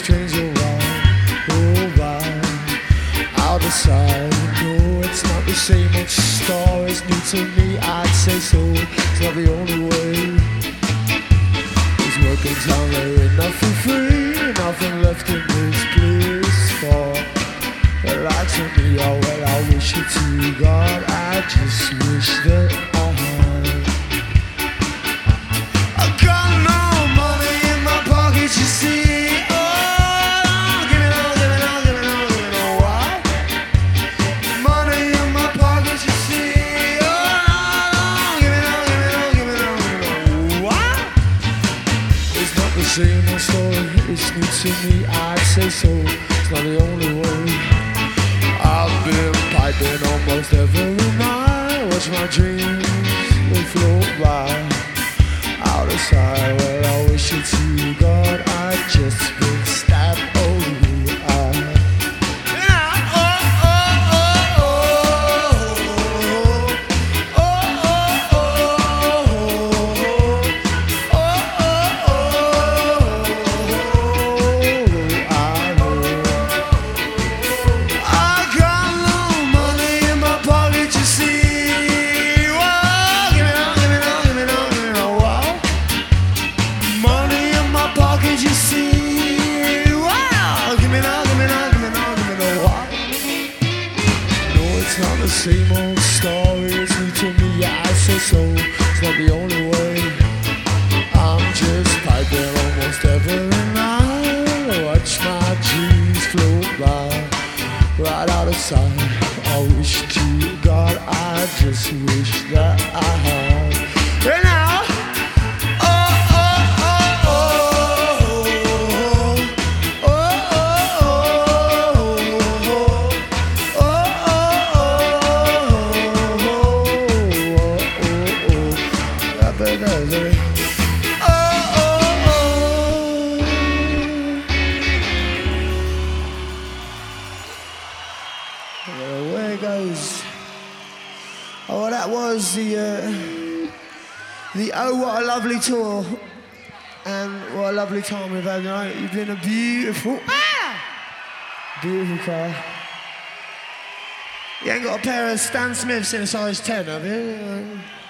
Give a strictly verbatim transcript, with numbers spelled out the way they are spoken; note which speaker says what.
Speaker 1: changed a while, oh while. I'll decide, no, it's not the same old story. It's new to me, I'd say so. It's not the only way. It's working down there, ain't nothing free, nothing left in this place for. Like to me, oh well, I wish it to God. I just wish that I had. I got no money in my pocket, you see. Oh, give me all, give me all, give me all, give me all. What? Money in my pocket, you see. Oh, give me all, give me all, give me all, give me all. What? It's not the same old story. It's new to me, I'd say so. It's not the only way. I've been piping almost every night. Watch my dreams, they float by. Out of sight, well, I wish it to God. I just been stabbed over the eye. Yeah, oh, oh, oh, oh, oh, oh, oh, oh, I know. It's not the same old story, it's new to me, yeah, I say so. It's not the only way. I'm just piping almost every night. Watch my dreams float by, right out of sight. I wish to God, I just wish that I had. And now, away it goes. Oh, well, that was the uh, the Oh What a Lovely tour, and what a lovely time we've had tonight. You've been a beautiful, ah! beautiful crowd. You ain't got a pair of Stan Smiths in a size ten, have you?